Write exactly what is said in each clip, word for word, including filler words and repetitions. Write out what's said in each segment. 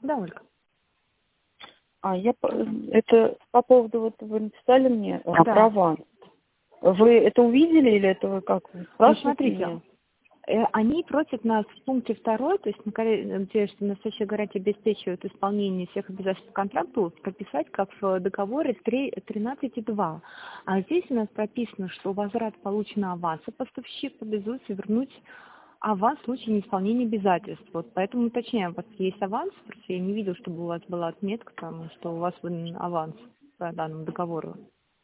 Да, Ольга. А я по- это по поводу, вот вы написали мне а, Да. про аванс. Вы это увидели или это вы как? Вы Ну, спрашиваете смотрите, меня? э, они просят нас в пункте второй, то есть, на коре- где что настоящая гарантия обеспечивает исполнение всех обязательств по контракту, прописать как в договоре три- тринадцать и два. А здесь у нас прописано, что возврат полученного аванса поставщик обязуется вернуть аванс в случае неисполнения обязательств. Вот поэтому уточняем, у вас есть аванс, просто я не видела, чтобы у вас была отметка, там, что у вас выдан аванс по данному договору.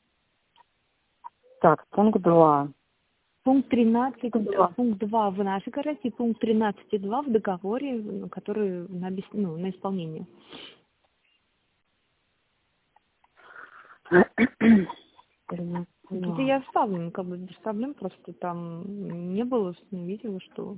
Так, пункт два. Пункт тринадцать, Пункт э, два. пункт два в нашей гарантии, пункт тринадцать и два в договоре, ну, который на, обес- ну, на исполнение. Вот это я вставлю, ну, как бы без проблем, просто там не было, не видела, что...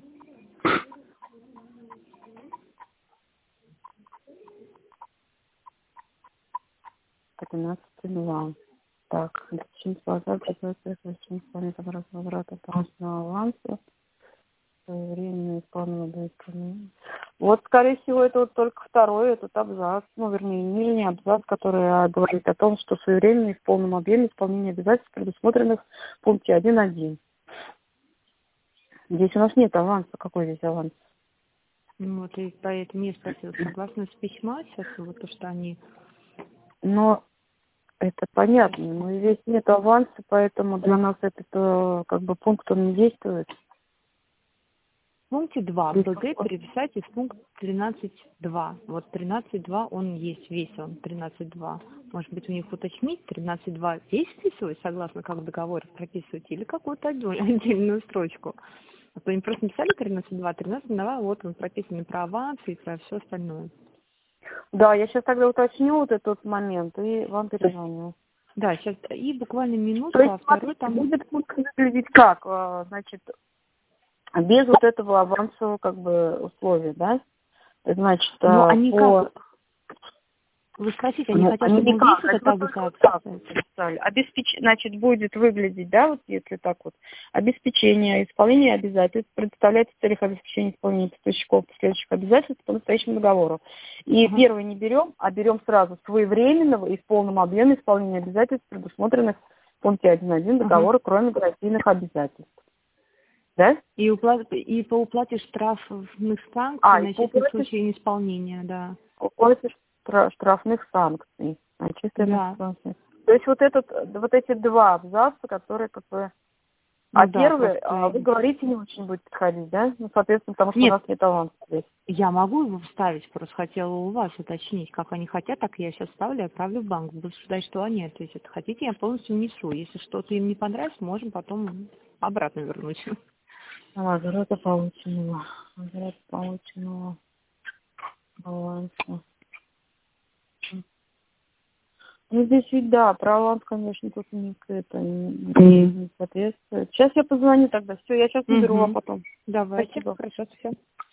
тринадцать два. Так, причин глаза, готовится причин исполнения возврата возврата полученного аванса. Своевременно исполнено до исполнения. Вот, скорее всего, это вот только второй этот абзац, ну, вернее, нижний абзац, который а, говорит о том, что своевременно и в полном объеме исполнение обязательств, предусмотренных в пункте один точка один. Здесь у нас нет аванса. Какой здесь аванс? Ну, вот и поэтому я спросила, согласно с письма сейчас, вот то, что они... Но это понятно, но здесь нет аванса, поэтому для нас этот э, как бы пункт он не действует. В пункте два Здесь БГ переписать из пункта тринадцать два. Вот тринадцать два он есть, весь он, тринадцать два. Может быть, у них уточнить, тринадцать два здесь вписывать, согласно как договор прописывать, или какую-то отдельную, отдельную строчку. А то они просто написали тринадцать два, тринадцать два, вот он прописан и про аванс, и про все остальное. Да, я сейчас тогда уточню вот этот момент и вам перезвоню. Да, сейчас и буквально То минутку, есть, а второй смотрите, там... будет пункт выглядеть как? А, Значит, без вот этого авансового как бы условия, да? Значит, Ну, а, они по... как? Вы спросите, они Ну, хотят, они чтобы мы никак, весь этот значит, вот только абзац... вот так вот написали. Обеспеч... Значит, будет выглядеть, да, вот если так вот, обеспечение исполнения обязательств предоставляется в целях обеспечения исполнения поставщиков последующих обязательств по настоящему договору. И Ага. первый не берем, а берем сразу своевременного и в полном объеме исполнения обязательств, предусмотренных в пункте один точка один Ага. договора, кроме гарантийных обязательств. Да? И, уплат... и по уплате штрафных санкций, А, и по начисленных в уплате, случае неисполнения, да. по уплате штра- штрафных санкций, начисленных Да. санкций. То есть вот, этот, вот эти два абзаца, которые как бы... А Ну да, первый, а, просто... вы говорите, не очень будет подходить, да? Ну, соответственно, потому что у Нет, нас нет аванса здесь. я могу его вставить, просто хотела у вас уточнить, как они хотят, так я сейчас ставлю и отправлю в банк. Буду ждать, что они ответят. Хотите, я полностью внесу. Если что-то им не понравится, можем потом обратно вернуть. Возврата полученного. Возврата полученного аванса. Ну, здесь ведь, да, про аванс, конечно, тут не, это, не, не, не соответствует. Сейчас я позвоню тогда. Все, я сейчас наберу, а Угу. потом. Давайте, Спасибо. хорошо, все.